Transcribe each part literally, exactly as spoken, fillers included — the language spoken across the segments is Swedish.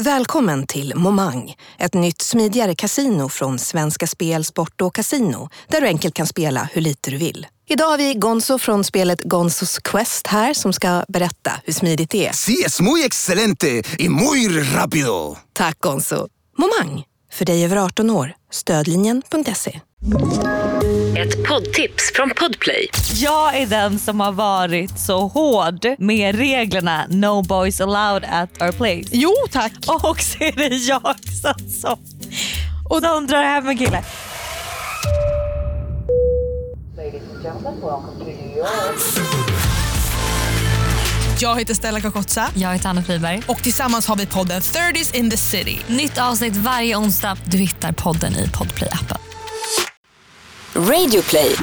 Välkommen till Momang, ett nytt smidigare kasino från Svenska Spel, Sport och Casino, där du enkelt kan spela hur lite du vill. Idag har vi Gonzo från spelet Gonzos Quest här som ska berätta hur smidigt det är. Sí, es muy excelente y muy rápido. Tack Gonzo. Momang, för dig över arton år. Stödlinjen punkt se. Ett poddtips från Podplay. Jag är den som har varit så hård med reglerna No boys allowed at our place. Jo, tack. Och så är det jag som, och de drar hem en kille. Jag heter Stella Kakotsa. Jag heter Anna Friberg. Och tillsammans har vi podden thirties in the city. Nytt avsnitt varje onsdag. Du hittar podden i Podplay-appen. Radioplay.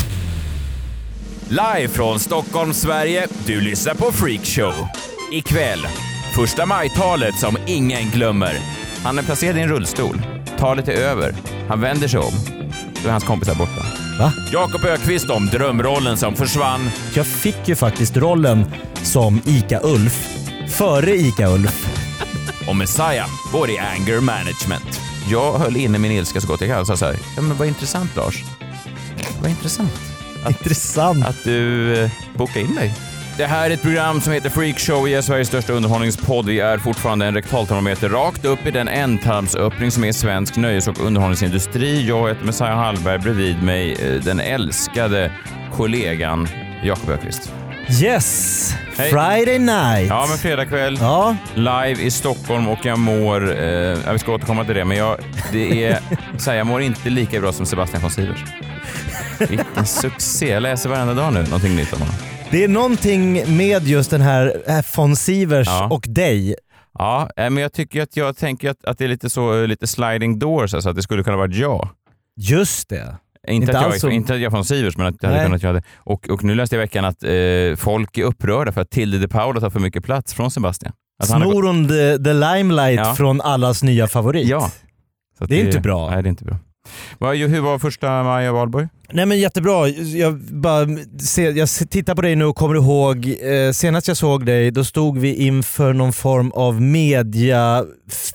Live från Stockholm, Sverige. Du lyssnar på Freakshow. Ikväll, första majtalet som ingen glömmer. Han är placerad i en rullstol. Talet är över. Han vänder sig om. Då är hans kompis här borta. Va? Jakob Ökvist om drömrollen som försvann. Jag fick ju faktiskt rollen som Ica-Ulf före Ica-Ulf. Och Messiah går i anger management. Jag höll inne min ilska så gott jag kan och sa så här, ja men vad intressant Lars. Vad intressant. Att, intressant. Att du eh, bokade in mig. Det här är ett program som heter Freakshow. Vi är Sveriges största underhållningspodd. Vi är fortfarande en rektaltermometer rakt upp i den ändtarmsöppning som är svensk nöjes- och underhållningsindustri. Jag heter Messiah Hallberg, bredvid mig eh, den älskade kollegan Jakob Ökvist. Yes! Hej. Friday night! Ja, men fredag kväll. Ja. Live i Stockholm och jag mår... Eh, jag ska återkomma till det, men jag, det är, så här, jag mår inte lika bra som Sebastian von Sivers. Vilken succé. Jag läser varenda dag nu någonting nytt om honom. Det är någonting med just den här von Sivers Ja. och dig. Ja, men jag tycker att jag tänker att, att det är lite så lite sliding doors, alltså att det skulle kunna vara jag. Just det. Inte, Inte att jag, alls som- inte att jag från Sivers, men att jag hade Nej. kunnat göra det. Och, och nu läste jag i veckan att eh, folk är upprörda för att Tilde de Paula tar för mycket plats från Sebastian. Att han har gått- Snor hon the, the limelight Ja. från allas nya favorit. Ja. Så att Det är inte bra. Nej, det är inte bra. Vad, hur var första maj av Valborg? Nej men jättebra. Jag, bara se, jag tittar på dig nu och kommer ihåg, eh, senast jag såg dig då stod vi inför någon form av media, f,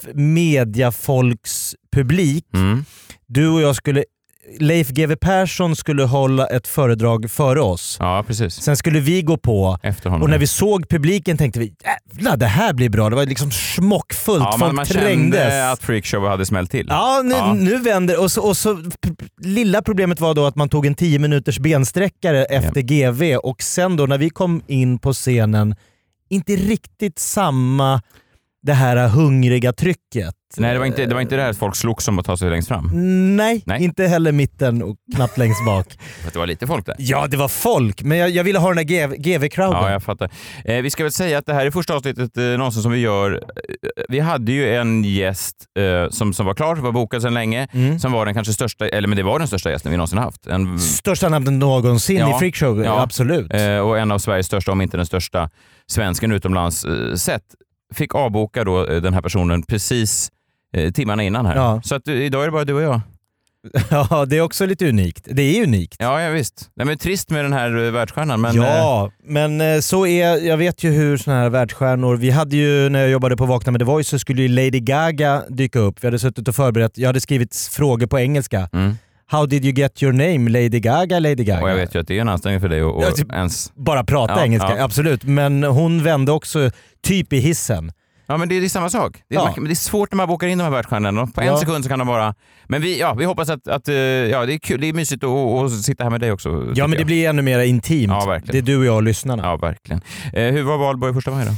mediafolkspublik. Mm. Du och jag skulle, Leif G W Persson skulle hålla ett föredrag före oss. Ja, precis. Sen skulle vi gå på. Efter honom. Och när vi såg publiken tänkte vi, jävlar det här blir bra. Det var liksom smockfullt, ja, folk man, man trängdes. kände att Freakshow hade smält till. Ja, nu, Ja. nu vänder och så, och så p- lilla problemet var då att man tog en tio minuters bensträckare efter G V och sen då när vi kom in på scenen, inte riktigt samma det här hungriga trycket. Nej, det var inte det, var inte det här att folk slogs som att ta sig längst fram. Nej, Nej. inte heller mitten och knappt längst bak. För att det var lite folk där. Ja, det var folk, men jag, jag ville ha den där G V-crowden. Ja, jag fattar. Eh, vi ska väl säga att det här är första avsnittet eh, någonsin som vi gör. Eh, vi hade ju en gäst eh, som, som var klar, var bokad sedan länge, Mm. som var den kanske största, eller men det var den största gästen vi någonsin haft. En, Största namnet någonsin Ja. i Freakshow, Ja. absolut. eh, och en av Sveriges största, om inte den största, svensken utomlands eh, sett. Fick avboka då eh, den här personen precis eh, timmarna innan här. Ja. Så att eh, idag är det bara du och jag. Ja, det är också lite unikt. Det är unikt. Ja, ja visst. Nej, men trist med den här eh, världsstjärnan, men... ja, men eh, så är, jag vet ju hur såna här världsstjärnor, vi hade ju när jag jobbade på Vakna med The Voice så skulle ju Lady Gaga dyka upp. Vi hade suttit och förberett, jag hade skrivit frågor på engelska. Mm. How did you get your name? Lady Gaga, Lady Gaga. Och jag vet ju att det är en ansträngning för dig och, och Ja, typ- ens... Bara prata Ja, engelska, ja. absolut. Men hon vände också typ i hissen. Ja, men det är, det är samma sak. Det är, Ja. man, det är svårt när man bokar in de här världsstjärnorna. På en Ja. sekund så kan de bara... Men vi, ja, vi hoppas att, att eh, ja, det är kul, det är mysigt att, att sitta här med dig också. Ja, tycker men det jag. blir ännu mer intimt. Ja, verkligen. Det är du och jag och lyssnarna. Ja, verkligen. Eh, hur var Valborg första maj då?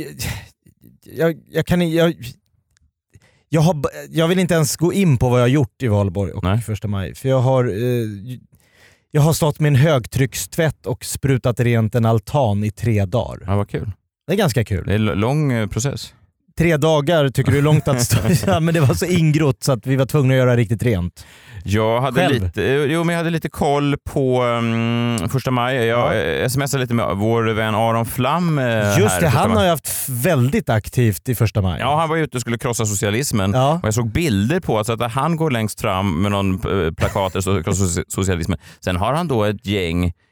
Jag, jag kan jag, jag, har, jag vill inte ens gå in på vad jag har gjort i Valborg och Nej. första maj. För jag har, eh, jag har stått med en högtryckstvätt och sprutat rent en altan i tre dagar. Ja, vad kul. Det är ganska kul. Det är en lång eh, process. Tre dagar tycker du är långt att stå. Ja, men det var så ingrott så att vi var tvungna att göra riktigt rent. Jag hade Själv? lite, eh, jo, men jag hade lite koll på um, första maj. Jag ja. smsade lite med vår vän Aron Flam. Eh, Just här det, första han maj. har ju haft väldigt aktivt i första maj. Ja, han var ute och skulle krossa socialismen. Ja. Och jag såg bilder på alltså att han går längst fram med någon eh, plakat där det står krossa socialismen. Sen har han då ett gäng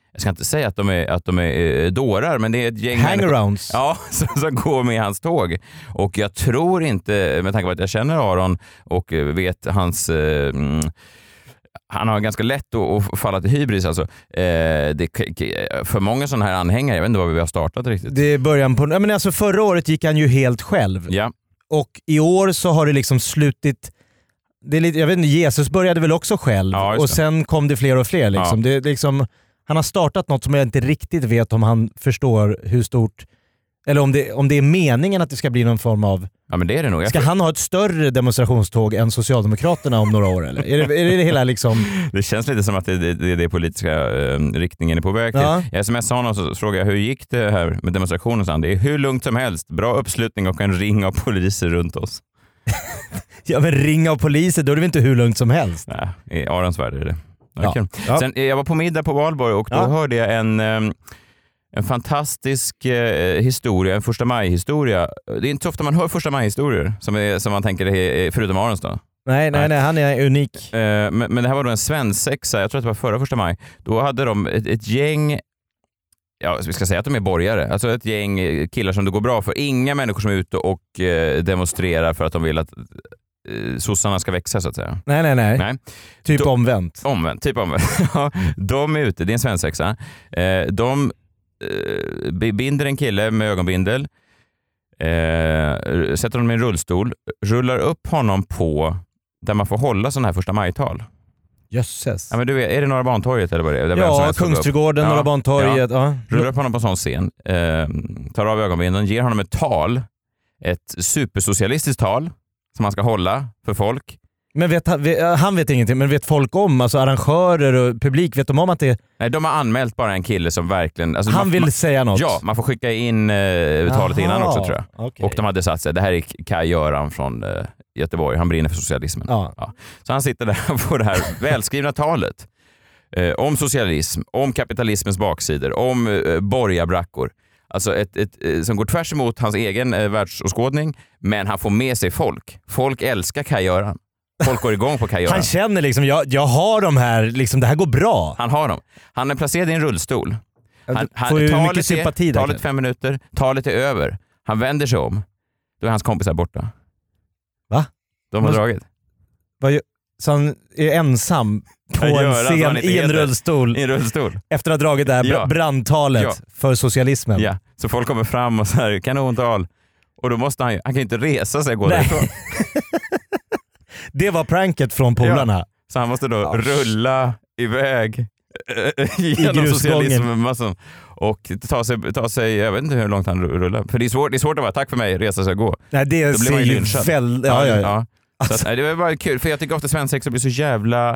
jag ska inte säga att de är, att de är eh, dårar, men det är ett gäng hangarounds. Ja, som, som går med hans tåg. Och jag tror inte, med tanke på att jag känner Aron och vet hans... Eh, han har ganska lätt att, att falla till hybris. Alltså. Eh, det, för många sådana här anhängare, jag vet inte vad vi har startat riktigt. Det är början på... Ja, men alltså förra året gick han ju helt själv. Ja. Och i år så har det liksom slutit... Det är lite, jag vet inte, Jesus började väl också själv. Ja, och sen kom det fler och fler. Liksom. Ja. Det, liksom, han har startat något som jag inte riktigt vet om han förstår hur stort... Eller om det, om det är meningen att det ska bli någon form av... Ja, men det är det nog. Jag ska tror... han ha ett större demonstrationståg än Socialdemokraterna om några år? Eller? Är, det, är det hela liksom... Det känns lite som att det är det, det, det politiska eh, riktningen är på väg till. Ja. Jag smsade honom och så frågade jag hur gick det här med demonstrationen. Så han, det är hur lugnt som helst. Bra uppslutning och en ring av poliser runt oss. Ja, men ring av poliser, då är det väl inte hur lugnt som helst? Nej, i Arons värld är det. Ja. Ja. Ja. Sen, jag var på middag på Valborg och då Ja. hörde jag en... Eh, En fantastisk eh, historia, en första maj-historia. Det är inte så ofta man hör första maj-historier som, är, som man tänker är, förutom Arons då. Nej, nej, nej, han är unik. Eh, men, men det här var då en svensexa, jag tror att det var förra första maj. Då hade de ett, ett gäng, ja vi ska säga att de är borgare, alltså ett gäng killar som det går bra för. Inga människor som är ute och eh, demonstrerar för att de vill att eh, sossarna ska växa så att säga. Nej, nej, nej. Nej. Typ Då, omvänt. Omvänt, typ omvänt. De är ute, det är en svensexa. Eh, de binder en kille med ögonbindel, eh, sätter honom i en rullstol, rullar upp honom på där man får hålla sådana här första majtal. Jösses. Ja, men du vet, är det Norra Bantorget eller vad det är? Där vem som Ja, helst får gå upp. Kungsträdgården, Ja, Norra Bantorget. Ja. Rullar upp honom på en sån scen, eh, tar av ögonbindeln, ger honom ett tal, ett supersocialistiskt tal som han ska hålla för folk. Men vet, han vet ingenting, men vet folk om, alltså arrangörer och publik, vet de om att det... Nej, de har anmält bara en kille som verkligen... Alltså han man, vill man, säga något? Ja, man får skicka in eh, talet Aha, innan också tror jag. okay. Och de hade satt sig, det här är Kaj Göran från eh, Göteborg, han brinner för socialismen. Ja. Ja. Så han sitter där och får det här välskrivna talet eh, om socialism, om kapitalismens baksidor, om eh, borgarbrackor. Alltså ett, ett, ett, som går tvärs emot hans egen eh, världsåskådning, men han får med sig folk. Folk älskar Kaj Göran. Folk går igång på Kaj Göran. Han känner liksom, jag, jag har de här, liksom, det här går bra. Han har dem. Han är placerad i en rullstol. Han, han, får ju talet mycket sympati är, där. talet fem minuter, talet är över. Han vänder sig om. Då är hans kompisar borta. Va? De har Måste... dragit. Vad, så han är ensam på Kaj en Göran, scen han i en heter. rullstol I en rullstol. efter att ha dragit det här Ja. brandtalet Ja. för socialismen. Ja. Så folk kommer fram och så här, kanontal. Och då måste han ju, han kan ju inte resa sig och gå Nej. därifrån. Det var pranket från polarna. Ja. Så han måste då Ja. rulla iväg genom grusgången. socialismen och ta sig, ta sig, jag vet inte hur långt han rullar. För det är svårt, det är svårt att vara tack för mig, resa sig och gå. Nej, det Då blir man ser ju ju lynchad. väldigt... Ja, ja, ja. Så att, nej, det var bara kul, för jag tycker ofta svensexor blir så jävla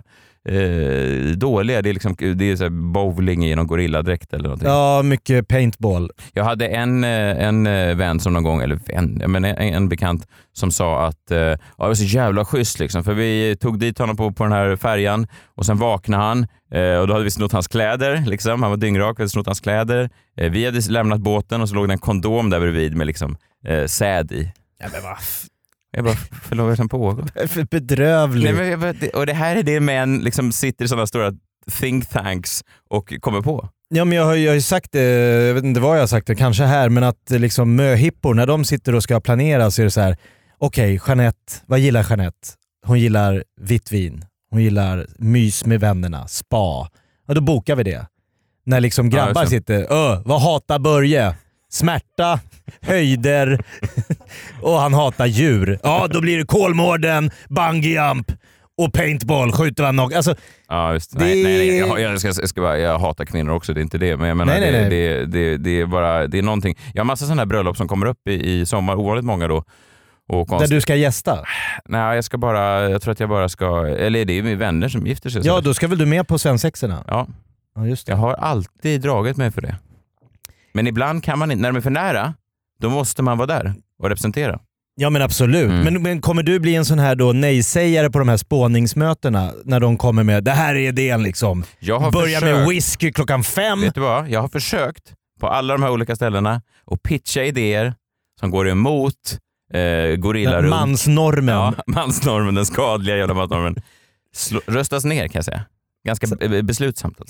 eh, dåliga. Det är, liksom, det är så här bowling i någon gorilladräkt eller någonting. Ja, mycket paintball. Jag hade en, en vän som någon gång, eller vän, men en, en bekant som sa att eh, ja, det var så jävla schysst liksom, för vi tog dit honom på, på den här färjan och sen vaknade han eh, och då hade vi snott hans kläder, liksom. Han var dyngrak, vi hade snott hans kläder. Eh, vi hade lämnat båten och så låg det en kondom där bredvid med liksom, eh, säd i. Ja, men vad Jag bara, förlåt, vad som pågår? för bedrövligt. Nej, men jag bara, och det här är det män liksom sitter i sådana stora think tanks och kommer på. Ja, men jag har, jag har ju sagt det, jag vet inte vad jag har sagt det, kanske här, men att liksom möhippor, när de sitter och ska planera så är det så här: okej, okay, Jeanette, vad gillar Jeanette? Hon gillar vitt vin, hon gillar mys med vännerna, spa. Ja, då bokar vi det. När liksom grabbar ja, sitter, öh, vad hatar Börje? Smärta, höjder och han hatar djur. Ja, då blir det Kolmården, bungyjump och paintball, skjuter han nog. Alltså, ja, just det. det... Nej, nej, nej. Jag, jag, ska, jag, ska bara, jag hatar kvinnor också, det är inte det. Men jag menar, nej, nej, nej. Det, det, det, det är bara, det är någonting. Jag har massa sådana här bröllop som kommer upp i, i sommar, ovanligt många då. Och konst... Där du ska gästa? Nej, jag ska bara, jag tror att jag bara ska, eller det är ju vänner som gifter sig. Ja, då ska väl du med på svensexorna? Ja. Ja, just det. Jag har alltid dragit mig för det. Men ibland kan man inte, när de är för nära, då måste man vara där och representera. Ja, men absolut. Mm. Men, men kommer du bli en sån här då nej-sägare på de här spåningsmötena när de kommer med det här är idén liksom? Jag har Börja försökt, med whisky klockan fem. vet du vad? Jag har försökt på alla de här olika ställena och pitcha idéer som går emot eh, gorillarund. Mansnormen. Ja, mansnormen, den skadliga jävla mansnormen. Slå, röstas ner kan jag säga. Ganska be- beslutsamt alltså.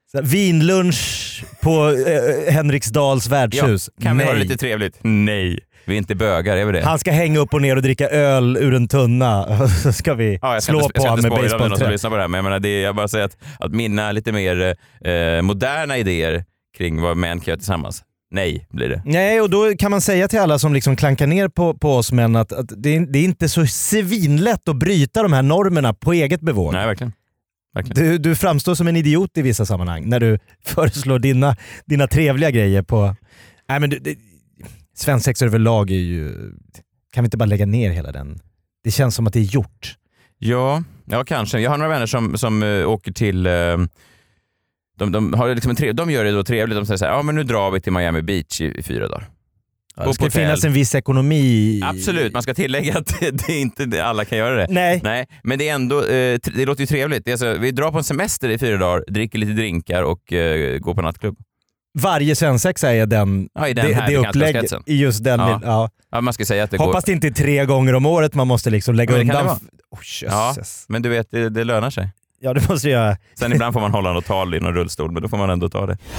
Så här, vinlunch på eh, Henriksdals värdshus. Ja, kan Nej. vi ha det lite trevligt? Nej. Vi är inte bögar, är vi det? Han ska hänga upp och ner och dricka öl ur en tunna. Så ska vi ja, jag ska slå inte, på honom med baseballträ. Jag ska inte baseballträ. lyssna på det här, men jag, menar, det är, jag bara säger att, att mina lite mer eh, moderna idéer kring vad män kan göra tillsammans. Nej, blir det. Nej, och då kan man säga till alla som liksom klankar ner på, på oss män att, att det, är, det är inte så svinlätt att bryta de här normerna på eget bevåg. Nej, verkligen. verkligen. Du, du framstår som en idiot i vissa sammanhang när du föreslår dina, dina trevliga grejer på... Nej, men du, det, svensexa överlag är ju... Kan vi inte bara lägga ner hela den? Det känns som att det är gjort. Ja, ja kanske. Jag har några vänner som, som uh, åker till... Uh, de, de, har liksom en trev, de gör det då trevligt. De säger så här, ja men nu drar vi till Miami Beach i, i fyra dagar. Ja, det ska finnas en viss ekonomi. Absolut, man ska tillägga att det, det är inte det, alla kan göra det. Nej. Nej, men det är ändå, eh, det låter ju trevligt. Det är så, vi drar på en semester i fyra dagar, dricker lite drinkar och eh, går på nattklubb. Varje svensexa är den, ja, i den det, här det upplägg i just den. Ja. Ja. Ja, man ska säga att det Hoppas går. det inte är tre gånger om året man måste liksom lägga Ja, men det kan undan. det Oh, ja, men du vet, det, det lönar sig. Ja, det måste jag göra. Sen ibland får man hålla något tal i någon rullstol, men då får man ändå ta det.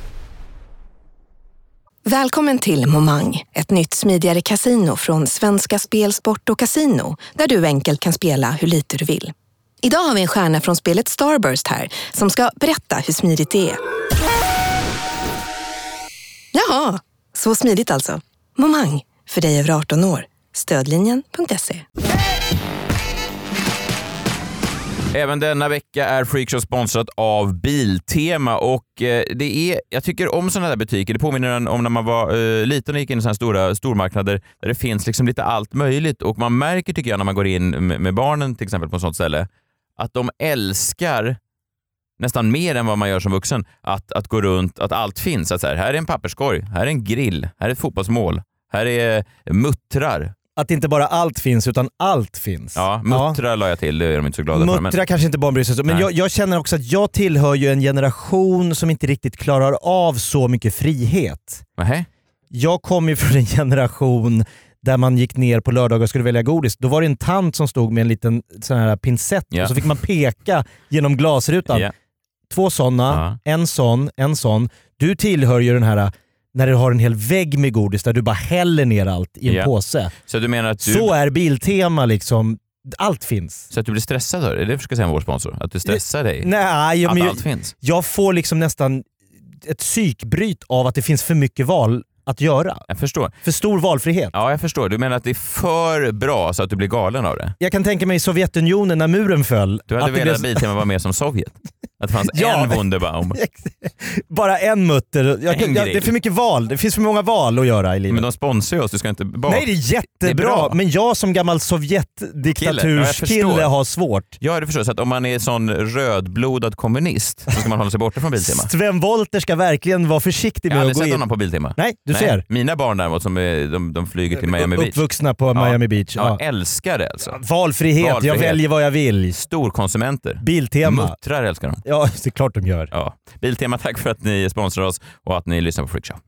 Välkommen till Momang, ett nytt smidigare kasino från Svenska Spel, Sport och Casino, där du enkelt kan spela hur lite du vill. Idag har vi en stjärna från spelet Starburst här, som ska berätta hur smidigt det är. Jaha, så smidigt alltså. Momang, för dig över arton år. Stödlinjen punkt se. Även denna vecka är Freakshow sponsrat av Biltema och eh, det är, jag tycker om sådana här butiker. Det påminner om när man var eh, liten och gick in i sådana här stora stormarknader där det finns liksom lite allt möjligt och man märker, tycker jag, när man går in med, med barnen till exempel på ett sånt ställe, att de älskar nästan mer än vad man gör som vuxen att, att gå runt, att allt finns. Att så här, här är en papperskorg, här är en grill, här är ett fotbollsmål, här är muttrar. Att inte bara allt finns, utan allt finns. Ja, muttrar ja. la jag till, det är de inte så glada muttrar för. Men... kanske inte barn bryr sig om, men jag, jag känner också att jag tillhör ju en generation som inte riktigt klarar av så mycket frihet. Nähä? Jag kommer ju från en generation där man gick ner på lördagar och skulle välja godis. Då var det en tant som stod med en liten sån här pincett ja. och så fick man peka genom glasrutan. Ja. Två sådana, ja. en sån, en sån. Du tillhör ju den här när du har en hel vägg med godis där du bara häller ner allt i en ja. påse. Så du menar att du... Så är Biltema liksom, allt finns. Så att du blir stressad då? Är det för att säga vår sponsor? Att du stressar dig? Nej, jag, att men, allt finns? Jag får liksom nästan ett psykbryt av att det finns för mycket val att göra. Jag förstår. För stor valfrihet. Ja, jag förstår. Du menar att det är för bra så att du blir galen av det? Jag kan tänka mig i Sovjetunionen när muren föll. Du hade att velat att blev... Biltema var mer som Sovjet? Att det fanns ja. en Wunderbaum? Bara en mutter. Jag, en jag, det är för mycket val. Det finns för många val att göra i livet. Men de sponsrar oss, du ska inte bara... Nej, det är jättebra. Det är bra. Men jag som gammal Sovjetdiktaturskille ja, har svårt. Ja, det förstår. Så att om man är sån rödblodad kommunist så ska man hålla sig borta från Biltema. Sven Wollter ska verkligen vara försiktig med att gå in. Jag har aldrig sett honom på Biltema. Nej, du Nej. ser. Mina barn däremot, som är, de, de flyger till Miami Beach. Uppvuxna på ja. Miami Beach. Ja, ja, älskar det alltså. Valfrihet. Valfrihet, jag väljer vad jag vill. Storkonsumenter. Biltema. Muttrar älskar de. Ja, det är klart de gör. Ja. Biltema, tack för att ni sponsrar oss och att ni lyssnar på Freakshow.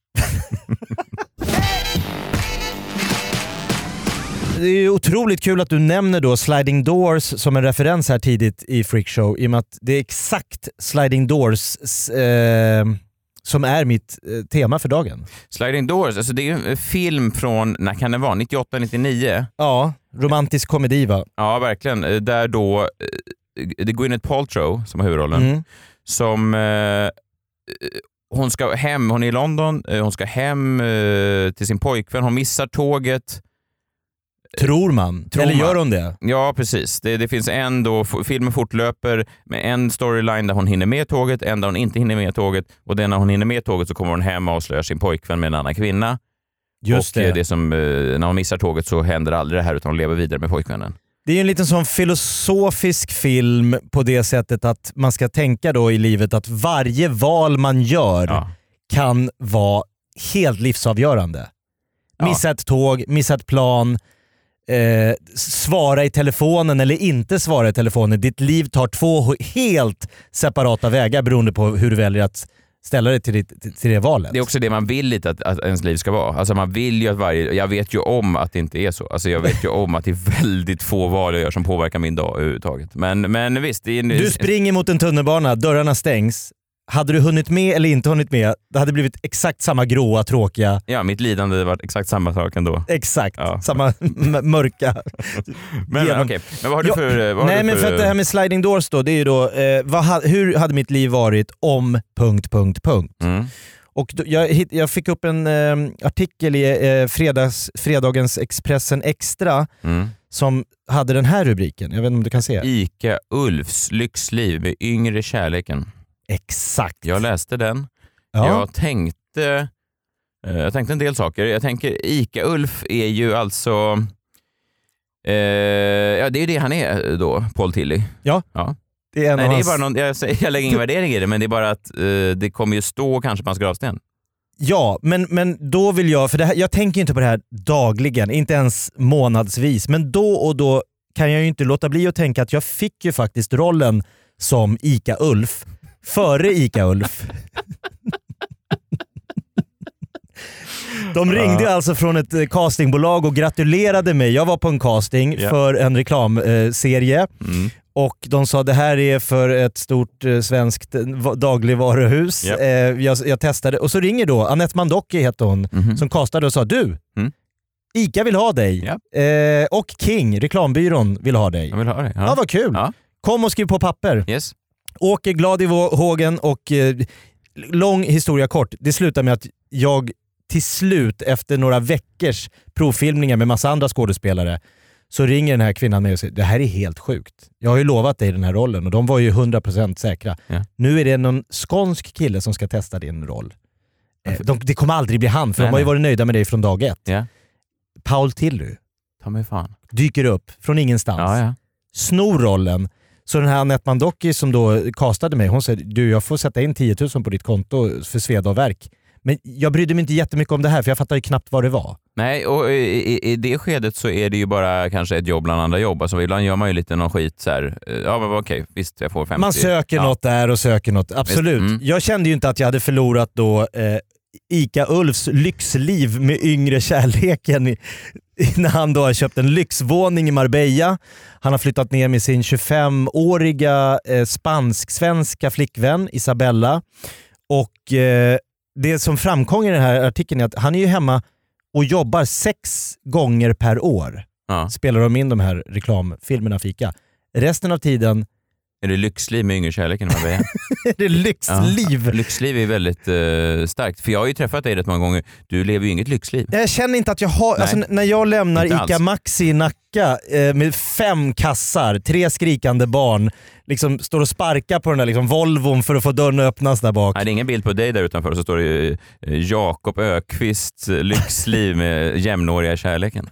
Det är ju otroligt kul att du nämner då Sliding Doors som en referens här tidigt i Freakshow, i och med att det är exakt Sliding Doors eh, som är mitt eh, tema för dagen. Sliding Doors, alltså det är ju en film från, när kan det vara, nittioåtta nittionio? Ja, romantisk komedi va? Ja, verkligen. Där då, det är Gwyneth Paltrow som har huvudrollen, mm. som eh, hon ska hem, hon är i London, hon ska hem eh, till sin pojkvän, hon missar tåget. Tror man. Tror Eller man. Gör hon det? Ja, precis. Det, det finns en då, filmen fortlöper med en storyline där hon hinner med tåget, en där hon inte hinner med tåget, och den när hon hinner med tåget så kommer hon hem och avslöjar sin pojkvän med en annan kvinna. Just och det. det som, när hon missar tåget så händer aldrig det här, utan hon lever vidare med pojkvännen. Det är ju en liten sån filosofisk film på det sättet att man ska tänka då i livet att varje val man gör ja. kan vara helt livsavgörande. Ja. Missa ett tåg, missa ett plan, eh, svara i telefonen eller inte svara i telefonen. Ditt liv tar två helt separata vägar beroende på hur du väljer att ställa dig till det, till det valet. Det är också det man vill lite att, att ens liv ska vara. Alltså man vill ju att varje... Jag vet ju om att det inte är så. Alltså jag vet ju om att det är väldigt få val jag gör som påverkar min dag överhuvudtaget. Men, men visst... Det är en, du springer mot en tunnelbana, dörrarna stängs. hade du hunnit med eller inte hunnit med, det hade blivit exakt samma gråa, tråkiga. Ja, mitt lidande hade varit exakt samma sak ändå. Exakt, ja. samma m- mörka. men genom... okay. men vad har du för... Vad Nej, har du men för... för att det här med sliding doors då, det är ju då, eh, vad, hur hade mitt liv varit om... punkt, punkt, punkt. Mm. Och då, jag, jag fick upp en eh, artikel i eh, fredags, fredagens Expressen Extra mm. som hade den här rubriken. Jag vet inte om du kan se. Ica Ulfs lyxliv med yngre kärleken. Exakt. Jag läste den. Ja. Jag tänkte eh, jag tänkte en del saker. Jag tänker Ica Ulf är ju alltså eh, ja, det är ju det han är då, Paul Tilly. Ja. Ja. Det är, Nej, hans... det är bara någon, jag, jag lägger ingen värdering i det, men det är bara att eh, det kommer ju stå kanske på hans gravsten. Ja, men, men då vill jag, för det här, jag tänker inte på det här dagligen, inte ens månadsvis, men då och då kan jag ju inte låta bli att tänka att jag fick ju faktiskt rollen som Ica Ulf före Ica Ulf. De ringde ja. alltså från ett castingbolag och gratulerade mig. Jag var på en casting yeah. för en reklamserie. Mm. Och de sa det här är för ett stort eh, svenskt dagligvaruhus. Yep. Eh, jag, jag testade och så ringer då Annette Mandocki heter hon mm-hmm. som castade och sa du, mm. Ica vill ha dig yep. eh, och King, reklambyrån vill ha dig. Jag vill ha dig. Ja, ja vad kul. Ja. Kom och skriv på papper. Yes. Åker glad i hågen och eh, lång historia kort. Det slutar med att jag till slut efter några veckors provfilmningar med massa andra skådespelare så ringer den här kvinnan mig och säger det här är helt sjukt. Jag har ju lovat dig den här rollen och de var ju hundra procent säkra. Ja. Nu är det någon skånsk kille som ska testa din roll. Eh, de, det kommer aldrig bli han för nej, de har ju varit nöjda med dig från dag ett. Ja. Paul Tilly Ta mig fan. dyker upp från ingenstans. Ja, ja. Snor rollen. Så den här Annette Mandocki som då castade mig, hon säger du jag får sätta in tio tusen på ditt konto för sveda och verk. Men jag brydde mig inte jättemycket om det här för jag fattar ju knappt vad det var. Nej, och i, i, i det skedet så är det ju bara kanske ett jobb bland andra jobb. Alltså ibland gör man ju lite någon skit så här. Ja men okej, visst jag får femtio. Man söker ja. något där och söker något, absolut. Mm. Jag kände ju inte att jag hade förlorat då eh, Ica Ulfs lyxliv med yngre kärleken i, när han då har köpt en lyxvåning i Marbella. Han har flyttat ner med sin tjugofemåriga eh, spansk-svenska flickvän Isabella. Och eh, det som framkommer i den här artikeln är att han är ju hemma och jobbar sex gånger per år. Ja. Spelar de in de här reklamfilmerna Fika. Resten av tiden... Är det lyxliv med yngre kärleken? är det lyxliv? Ja. Lyxliv är väldigt uh, starkt. För jag har ju träffat dig rätt många gånger. Du lever ju inget lyxliv. Jag känner inte att jag har... Alltså, när jag lämnar inte Ica alls. Maxi i Nacka eh, med fem kassar, tre skrikande barn, liksom står och sparkar på den där liksom, Volvon för att få dörren att öppnas där bak. Nej, det är ingen bild på dig där utanför. Så står det eh, Jakob Ökvist lyxliv med jämnåriga kärleken.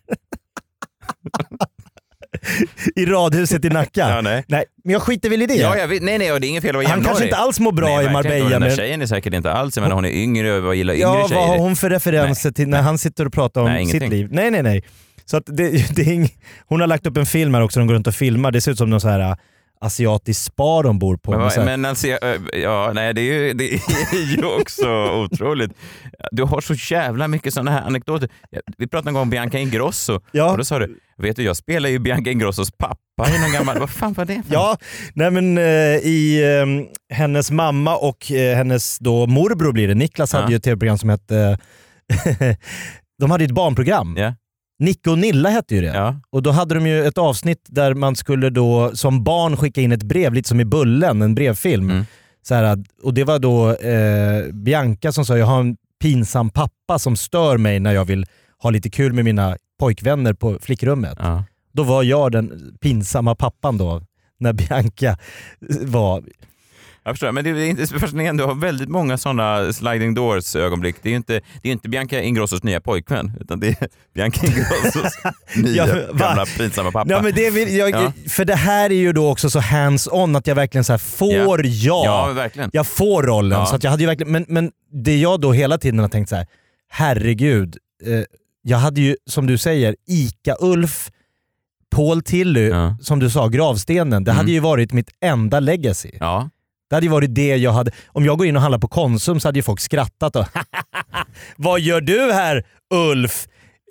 I radhuset i Nacka. Ja, nej. nej, men jag skiter väl i det. Ja, jag vet, nej, nej, det är ingen fel att vara Han kanske inte alls mår bra nej, i Marbella. Den där men... tjejen är säkert inte alls, men hon är yngre och gillar yngre ja, tjejer. Ja, vad har hon för referenser nej. till när han sitter och pratar om nej, sitt liv? Nej, nej, nej. Så att det, det är ing... Hon har lagt upp en film här också, de går runt och filmar. Det ser ut som någon så här asiatisk spa de bor på. Men, vad, här... men alltså, ja, nej, det är ju, det är ju också otroligt. Du har så jävla mycket sådana här anekdoter. Vi pratade en gång om Bianca Ingrosso. Ja. Och då sa du, vet du, jag spelar ju Bianca Ingrossos pappa i någon gammal... Vad fan var det för? Ja, nej men eh, i eh, hennes mamma och eh, hennes då morbror blir det. Niklas ja. hade ju ett tv-program som hette... de hade ett barnprogram. Ja. Nicke och Nilla hette ju det. Ja. Och då hade de ju ett avsnitt där man skulle då som barn skicka in ett brev, lite som i Bullen, en brevfilm. Mm. Så här, och det var då eh, Bianca som sa, jag har en pinsam pappa som stör mig när jag vill ha lite kul med mina pojkvänner på flickrummet. Ja. Då var jag den pinsamma pappan då, när Bianca var... Jag förstår, men det är inte fascinerande. Du har väldigt många sådana sliding doors ögonblick. Det är ju inte, det är inte Bianca Ingrossos nya pojkvän, utan det är Bianca Ingrossos nya ja, gamla pinsamma pappa. Ja, men det vill, jag, ja. För det här är ju då också så hands-on att jag verkligen så här får ja. Ja, verkligen. Jag får rollen. Ja. Så att jag hade ju verkligen, men, men det jag då hela tiden har tänkt så här, herregud, eh, jag hade ju som du säger, Ica Ulf, Paul Tilly, ja. som du sa, gravstenen. Det mm. hade ju varit mitt enda legacy. Ja. Det hade ju varit det jag hade... Om jag går in och handlar på Konsum så hade ju folk skrattat och vad gör du här, Ulf?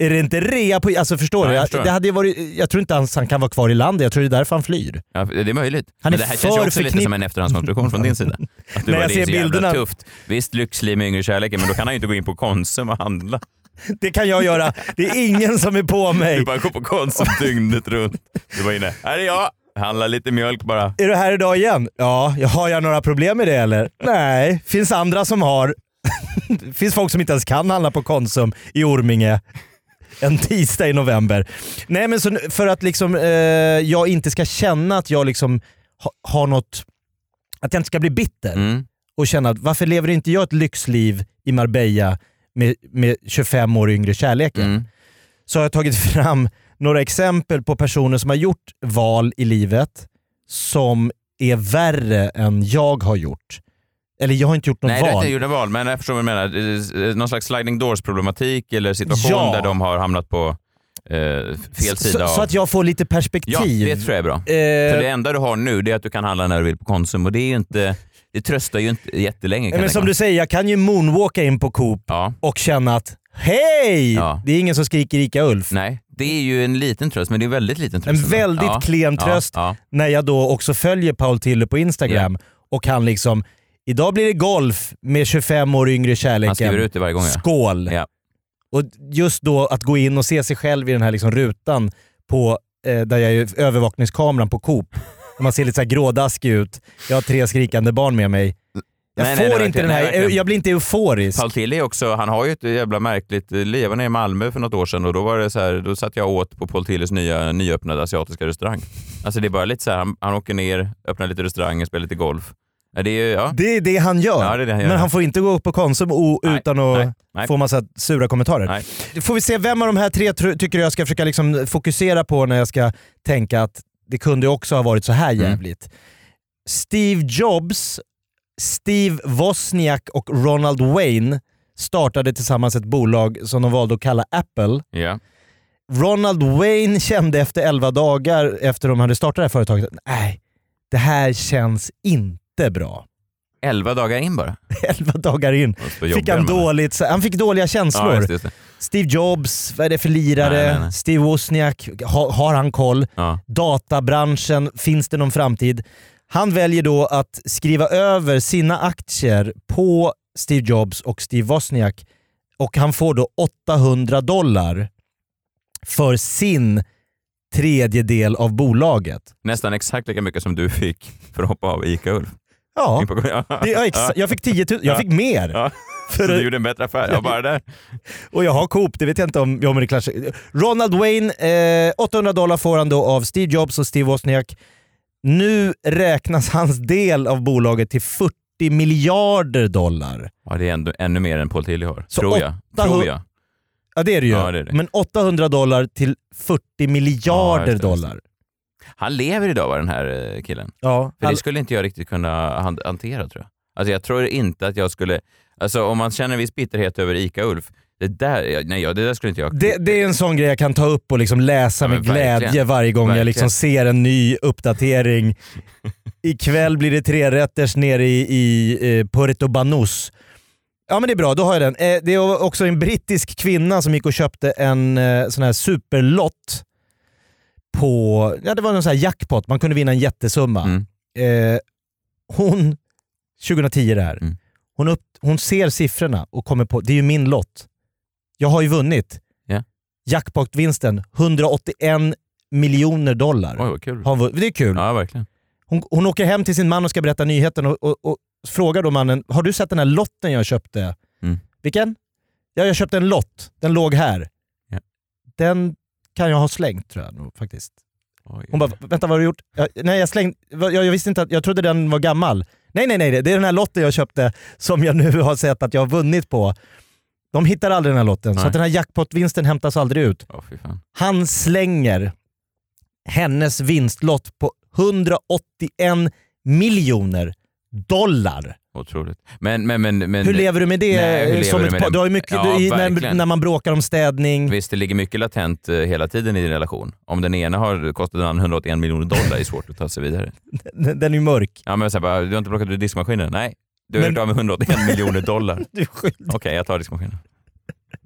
Är det inte rea på... Alltså förstår Ja, du? jag Jag, förstår. det hade ju varit, jag tror inte han, han kan vara kvar i landet. Jag tror det är därför han flyr. Ja, det är möjligt. Han är Men det här känns ju för också lite förknipp- som en efterhandskonstruktion från din sida. Att du När bara, jag det är ser så jävla bilderna- tufft. Visst, lyxliv med yngre kärleken, men då kan han ju inte gå in på Konsum och handla. Det kan jag göra. Det är ingen som är på mig. Du bara går på Konsum dygnet runt. Du var inne. Här är jag. Handla lite mjölk bara. Är du här idag igen? Ja, har jag några problem med det eller? Nej, finns andra som har. Finns folk som inte ens kan handla på Konsum i Orminge en tisdag i november. Nej, men så för att liksom, eh, jag inte ska känna att jag liksom ha, har något, att jag inte ska bli bitter Mm. och känna att varför lever inte jag ett lyxliv i Marbella med, med tjugofem år yngre kärleken? Mm. Så har jag tagit fram några exempel på personer som har gjort val i livet som är värre än jag har gjort. Eller jag har inte gjort något Nej, du har val. inte gjort en val, men jag förstår vad du menar. Eh, Någon slags sliding doors problematik eller situation Ja. där de har hamnat på eh, fel sida så, av... så att jag får lite perspektiv. Ja, det tror jag är bra. Eh, För det enda du har nu det är att du kan handla när du vill på Konsum och det är ju inte... Det tröstar ju inte jättelänge. Kan men jag som tänka du säger, jag kan ju moonwalka in på Coop Ja. och känna att hej! Ja. Det är ingen som skriker Ica Ulf. Nej, det är ju en liten tröst, men det är en väldigt liten tröst. En ändå. väldigt ja. klen tröst Ja, när jag då också följer Paul Tiller på Instagram och han liksom, idag blir det golf med tjugofem år yngre kärleken. Han skriver ut det varje gång. Ja. Skål! Ja. Och just då att gå in och se sig själv i den här liksom rutan på, eh, där jag är övervakningskameran på Coop. Man ser lite så här grådaskig ut. Jag har tre skrikande barn med mig. Jag Nej, får nej, nej, inte verkligen, den nej, här, verkligen. jag blir inte euforisk. Paul Tilly också, han har ju ett jävla märkligt liv. Jag var nere i Malmö för något år sedan och då var det så här, då satt jag åt på Paul Tillys nya nyöppnade asiatiska restaurang. Alltså det är bara lite så här, han, han åker ner, öppnar lite restauranger, spelar lite golf. Ja, det är ja. Det är det han gör. Ja, det är det han gör. Men han får inte gå upp på Konsum o- Nej, utan att nej, nej. få massa sura kommentarer. Nej. Då får vi se vem av de här tre tr- tycker jag ska försöka liksom fokusera på när jag ska tänka att det kunde också ha varit så här jävligt. Mm. Steve Jobs, Steve Wozniak och Ronald Wayne startade tillsammans ett bolag som de valde att kalla Apple. Ja. Ronald Wayne kände efter elva dagar efter de hade startat det här företaget, nej, det här känns inte bra. Elva dagar in bara. elva dagar in fick han, dåligt, han fick dåliga känslor. Ja, just det, just det. Steve Jobs, vad är det för lirare? Nej, nej, nej. Steve Wozniak, ha, har han koll? Ja. Databranschen, finns det någon framtid? Han väljer då att skriva över sina aktier på Steve Jobs och Steve Wozniak och han får då åttahundra dollar för sin tredjedel av bolaget. Nästan exakt lika mycket som du fick för att hoppa av Ica Ulf. Ja, Ja. det, ja, exa- jag fick tio tusen, jag fick mer. Ja. För Så du gjorde en bättre affär. Jag bara där. Och jag har Coop, det vet jag inte om jag det klarar. Ronald Wayne, eh, åttahundra dollar får han då av Steve Jobs och Steve Wozniak. Nu räknas hans del av bolaget till fyrtio miljarder dollar. Ja, det är ändå, ännu mer än Paul Tilly har. Så Tror jag. åttahundra Tror jag. Ja det är det ju. Ja, det är det. Men åttahundra dollar till fyrtio miljarder Ja, just det, just det. dollar. Han lever idag var den här eh, killen. Ja, För all... det skulle inte jag riktigt kunna han- hantera tror jag. Alltså jag tror inte att jag skulle... Alltså om man känner en viss bitterhet över Ica Ulf, det där, nej, ja, det där skulle inte jag... det, det är en sån grej jag kan ta upp och liksom läsa Ja, med men verkligen. glädje varje gång jag Verkligen. liksom ser en ny uppdatering. Ikväll blir det trerätters nere i, i eh, Puerto Banús. Ja men det är bra, då har jag den. Eh, det är också en brittisk kvinna som gick och köpte en eh, sån här superlott på, ja det var någon sån här jackpot, man kunde vinna en jättesumma. Mm. Eh, hon, tjugohundratio det här, Mm. hon, upp, hon ser siffrorna och kommer på, det är ju min lott. Jag har ju vunnit. Ja. Jackpot-vinsten, hundraåttioen miljoner dollar. Oj, vad kul. Har hon vunnit. Det är kul. Ja, verkligen. Hon, hon åker hem till sin man och ska berätta nyheten och, och, och frågar då mannen, har du sett den här lotten jag köpte? Mm. Vilken? Ja, jag köpte en lott. Den låg här. Ja. Den kan jag ha slängt tror jag nog, faktiskt. Oj. Hon bara, vänta vad har du gjort? Jag, nej jag slängde, jag, jag visste inte att, jag trodde den var gammal. Nej nej nej, det är den här lotten jag köpte som jag nu har sett att jag har vunnit på. De hittar aldrig den här lotten, Nej. så att den här jackpot-vinsten hämtas aldrig ut. Åh, fy fan. Han slänger hennes vinstlott på hundraåttioen miljoner dollar. Otroligt. Men, men, men, men, Hur lever du med det? Nej, hur lever som du ett med par, det? du har ju mycket, Ja, du, i- när, verkligen. när man bråkar om städning. Visst, det ligger mycket latent eh, hela tiden i din relation. Om den ena har kostat den andra hundraåttioen miljoner dollar är det svårt att ta sig vidare. Den är ju mörk. Ja, men så här, bara, du har inte plockat ut diskmaskinen? Nej. Du har Men- gjort av med hundraåttioen miljoner dollar. Du är skyldig. Okej, jag tar diskmaskinen.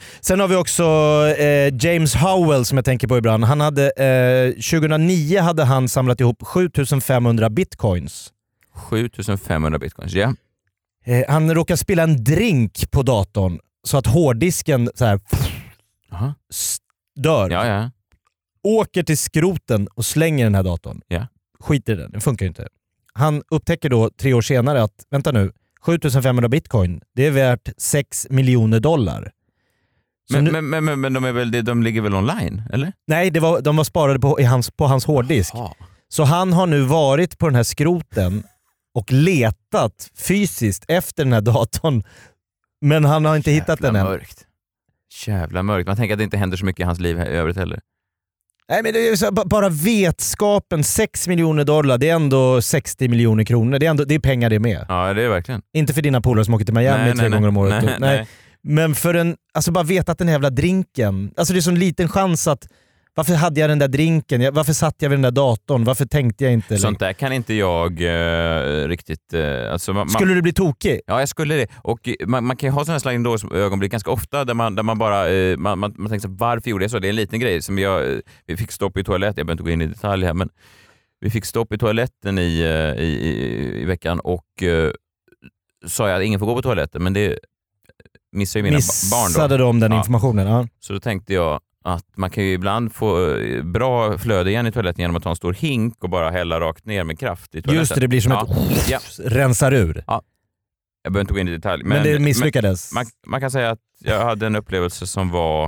Sen har vi också eh, James Howell som jag tänker på ibland. Han hade, eh, tjugohundranio hade han samlat ihop sjutufemhundra bitcoins. sjutufemhundra bitcoins, ja. Eh, han råkar spela en drink på datorn så att hårddisken så här, Aha. dör. Ja, ja. Åker till skroten och slänger den här datorn. Ja. Skiter i den, den funkar ju inte. Han upptäcker då tre år senare att, vänta nu, sjutufemhundra bitcoin, det är värt sex miljoner dollar. Men, nu, men, men, men, men de, är väl, de ligger väl online, eller? nej, det var, de var sparade på, i hans, på hans hårddisk. Aha. Så han har nu varit på den här skroten och letat fysiskt efter den här datorn. Men han har inte Jävla hittat den än. Mörkt. Jävla mörkt. Man tänker att det inte händer så mycket i hans liv i övrigt heller. Nej, men det är så, bara vetskapen, sex miljoner dollar, det är ändå sextio miljoner kronor. Det är, ändå, det är pengar det med. Ja, det är verkligen. Inte för dina polare som åker till Miami Nej, tre nej, gånger om året. nej, Nej. nej. Men för en, alltså bara veta att den här jävla drinken, alltså det är så en liten chans att, varför hade jag den där drinken? Jag, varför satt jag vid den där datorn? Varför tänkte jag inte? Sånt där kan inte jag eh, riktigt... Eh, alltså man, Skulle du bli tokig? Ja, jag skulle det. Och man, man kan ju ha sådana sliding doors ögonblick ganska ofta där man, där man bara eh, man, man, man tänker så, varför gjorde jag så? Det är en liten grej som jag... Eh, vi fick stopp i toaletten, jag behöver inte gå in i detalj här, men vi fick stopp i toaletten i, i, i, i veckan och eh, sa jag att ingen får gå på toaletten, men det missade ju mina Missade barn då. Missade de den Ja. informationen? Ja. Så då tänkte jag att man kan ju ibland få bra flöde igen i toaletten genom att ta en stor hink och bara hälla rakt ner med kraft i toaletten. Just det, det blir som ja. ett Ja. rensar ur. Ja. Jag behöver inte gå in i detalj. Men, Men, det misslyckades. Men man, man kan säga att jag hade en upplevelse som var...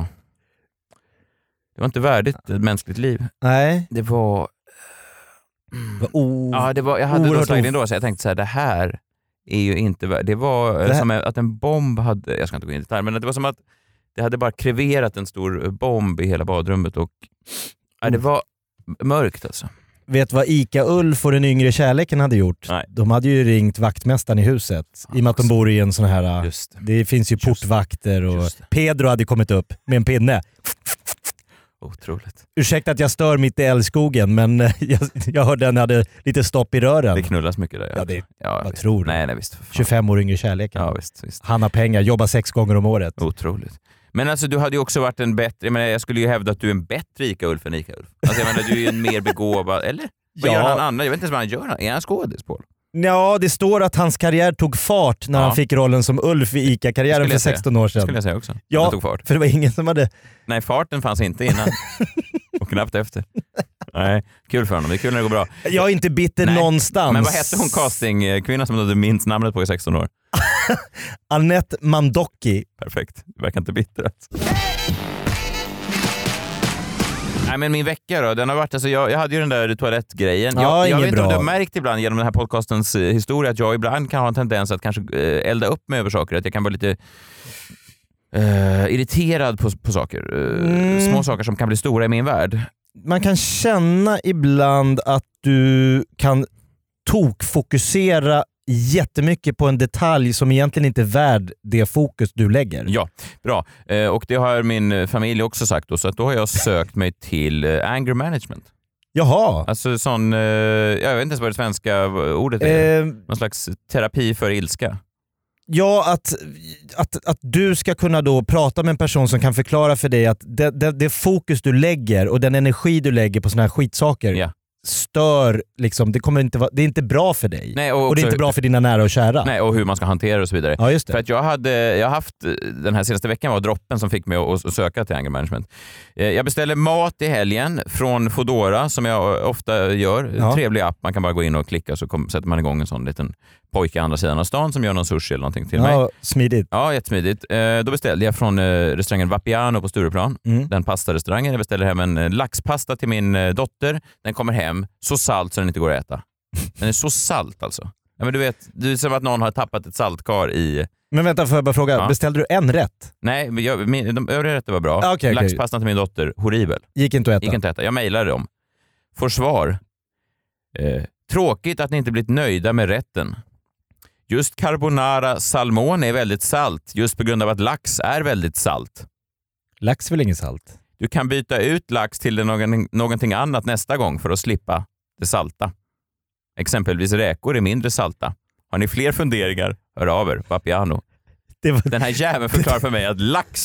Det var inte värdigt ett mänskligt liv. Nej. Det var... Oh, ja, det var jag hade då oerhört slagit in då, så jag tänkte så här, det här är ju inte värdigt. Det var Det här- som att en bomb hade... Jag ska inte gå in i detalj, men det var som att det hade bara kreverat en stor bomb i hela badrummet och ja, det var mörkt alltså. Vet vad Ica-Ulf och den yngre kärleken hade gjort? Nej. De hade ju ringt vaktmästaren i huset. I och med att de bor i en sån här... Just det. Det finns ju portvakter och Just det. Pedro hade kommit upp med en pinne. Otroligt. Ursäkta att jag stör mitt i älskogen, men jag, jag hörde att den hade lite stopp i rören. Det knullas mycket där. Ja, det- ja, vad visst. tror du? Nej, nej, visst. För fan. tjugofem år yngre kärleken. Ja, visst, visst. Han har pengar, jobbar sex gånger om året. Otroligt. Men alltså du hade ju också varit en bättre, jag, menar, jag skulle ju hävda att du är en bättre Ica-Ulf än Ica-Ulf. Alltså jag menar, du är ju en mer begåvad, eller? Vad Ja. gör han annan? Jag vet inte ens vad han gör. Är han skådis, Paul? Ja, det står att hans karriär tog fart när Ja. han fick rollen som Ulf i Ica-karriären Skulle för jag säga. sexton år Det skulle sedan. jag säga också. Ja. Han tog fart. För det var ingen som hade... Nej, farten fanns inte innan. Och knappt efter. Nej, kul för honom. Det är kul när det går bra. Jag är inte bitter Nej. någonstans. Men vad hette hon castingkvinnan som du hade minst namnet på i sexton år? Anette Mandocki. Perfekt. Du verkar inte bitter alltså. Nej, men min vecka då, den har varit, alltså jag, jag hade ju den där toalettgrejen. Ja, jag jag inget vet inte om bra. du har märkt ibland genom den här podcastens eh, historia att jag ibland kan ha en tendens att kanske eh, elda upp mig över saker. Att jag kan vara lite eh, irriterad på, på saker. Eh, Mm. Små saker som kan bli stora i min värld. Man kan känna ibland att du kan tokfokusera jättemycket på en detalj som egentligen inte är värd det fokus du lägger. Ja, bra. Eh, och det har min familj också sagt då, så att då har jag sökt mig till eh, anger management. Jaha. Alltså sån, eh, jag vet inte ens vad det svenska ordet är. Eh, Någon slags terapi för ilska. ja, att, att, att du ska kunna då prata med en person som kan förklara för dig att det, det, det fokus du lägger och den energi du lägger på såna här skitsaker Ja. stör, liksom, det, kommer inte vara, det är inte bra för dig. Nej, och, och det är också- inte bra för dina nära och kära. Nej, och hur man ska hantera det och så vidare. Ja, just det. För att jag hade jag har haft den här senaste veckan var droppen som fick mig att, att söka till anger management. Eh, Jag beställer mat i helgen från Foodora som jag ofta gör. Ja. Trevlig app, man kan bara gå in och klicka så kom, sätter man igång en sån liten pojke i andra sidan av stan som gör någon sushi eller någonting till mig. Ja, smidigt. Ja, jättesmidigt. Eh, Då beställde jag från eh, restaurangen Vapiano på Stureplan. Mm. Den pastarestaurangen. Jag beställer hem en eh, laxpasta till min eh, dotter. Den kommer hem så salt så den inte går att äta. Den är så salt alltså. Ja, men du vet, det är som att någon har tappat ett saltkar i... Men vänta, får jag bara fråga, Ja. beställde du en rätt? Nej, men jag, min, de övriga rätter var bra. Ah, okej, okej. Laxpastan till min dotter, horribel. Gick inte att äta? Gick inte att äta. Jag mejlade dem. Får svar. Eh, tråkigt att ni inte blivit nöjda med rätten. Just carbonara salmon är väldigt salt just på grund av att lax är väldigt salt. Lax vill inget salt. Du kan byta ut lax till någon, någonting annat nästa gång för att slippa det salta. Exempelvis räkor är mindre salta. Har ni fler funderingar? Hör av er, Vapiano. Det var, Den här jäveln förklarar för mig att lax